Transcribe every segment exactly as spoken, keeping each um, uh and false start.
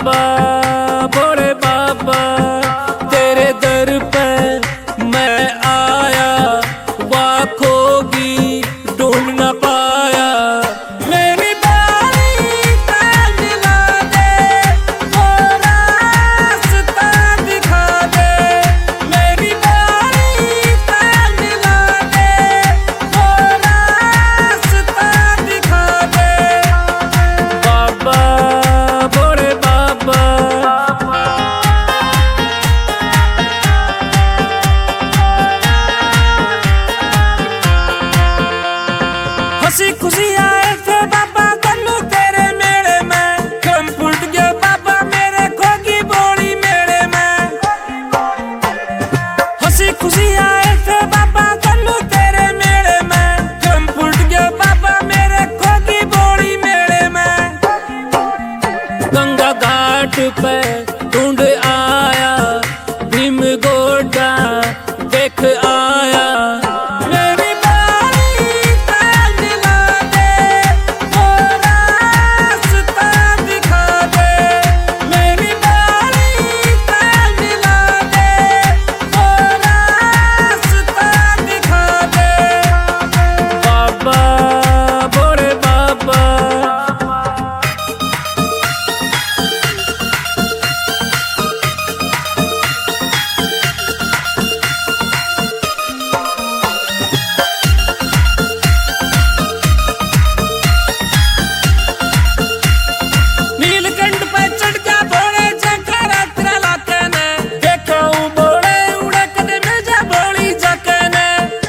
बाबा भोले बाबा तेरे दर पे मैं आया, वाखोगी ढूंढ न पाया। मेरी बारी ताज ला दे, वो रास्ता दिखा दे। मेरी बारी ताज ला दे, वो रास्ता दिखा दे। बाबा भोले बाबा हंसी खुशी आए थे बाबा तन्नू तेरे मेले में, कम फुट गया बाबा मेरे खोगी बोली मेले में। हंसी खुशी आए थे बाबा तन्नू तेरे मेले में, कम फुट गया बाबा मेरे खोगी बोली मेले में। गंगा घाट पे ढूंढ आया, भीम गोडा देख आया। मेरी बारी ताज ला दे, वो रास्ता दिखा दे। मेरी बारी ताज ला दे, वो रास्ता दिखा दे। बाबा भोले बाबा नीलकंठ पे चढ़ जा भोले जकरा तेरा लाके ने, देखा हूँ भोले उड़े कदे में जा भोली जाके ने।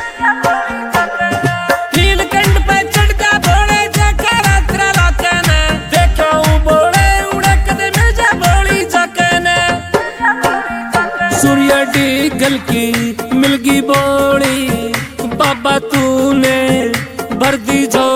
नीलकंठ पे चढ़ जा भोले जकरा तेरा लाके ने, देखा हूँ भोले उड़े कदे में जा भोली जाके ने। सूर्य डीगल की मिलगी बोली बाबा तूने भर दी जो